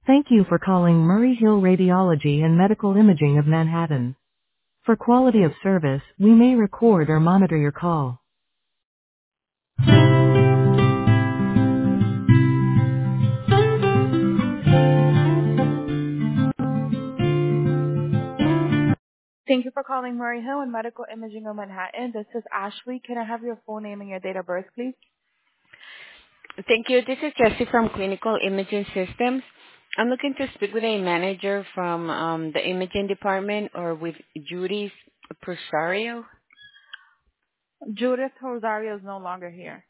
Thank you for calling Murray Hill Radiology and Medical Imaging of Manhattan. For quality of service, we may record or monitor your call. Thank you for calling Murray Hill and Medical Imaging of Manhattan. This is Ashley. Can I have your full name and your date of birth, please? Thank you. This is Jessie from Clinical Imaging Systems. I'm looking to speak with a manager from the imaging department or with Judy Presario. Judith Rosario is no longer here.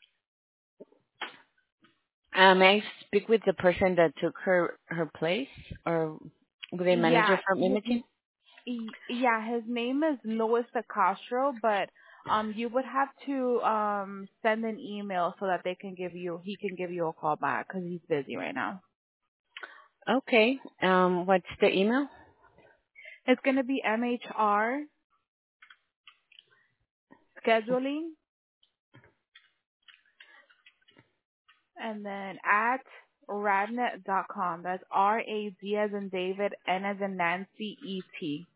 May I speak with the person that took her place or with a manager Yeah, from imaging? yeah, his name is Luis de Castro, but you would have to send an email so that he can give you a call back because he's busy right now. Okay. What's the email? It's going to be MHR scheduling and then at radnet.com. That's RAD as in David, N as in Nancy, ET.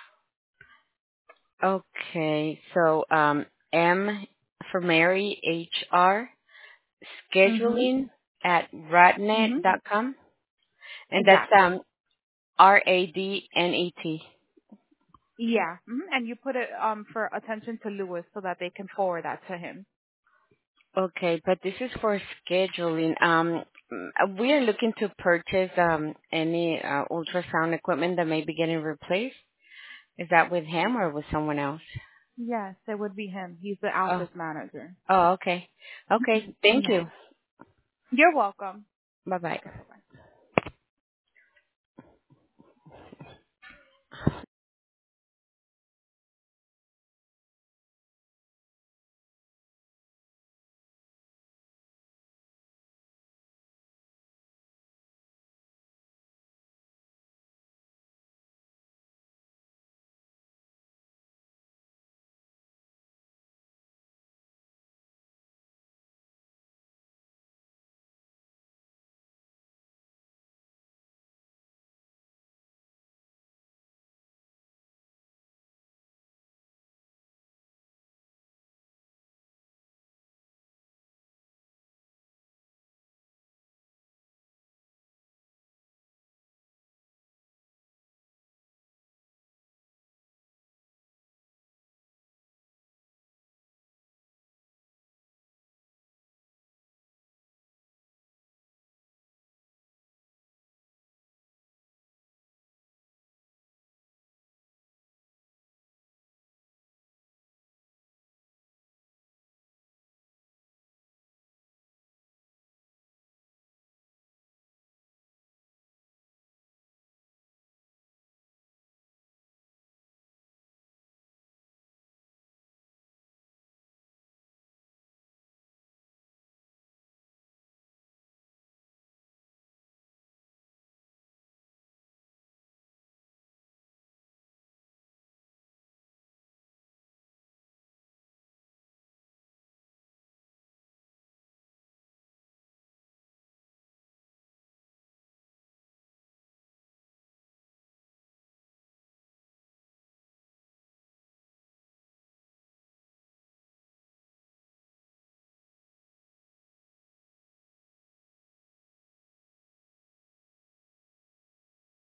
Okay. So M for Mary, HR, Mhm. scheduling at Mhm. radnet.com. And that's Exactly. RADNET. Yeah. And you put it for attention to Lewis so that they can forward that to him. Okay, but this is for scheduling. We are looking to purchase any ultrasound equipment that may be getting replaced. Is that with him or with someone else? Yes, it would be him. He's the Oh, office manager. oh, okay. Okay, thank Yeah. you. You're welcome. Bye-bye. Okay, bye-bye.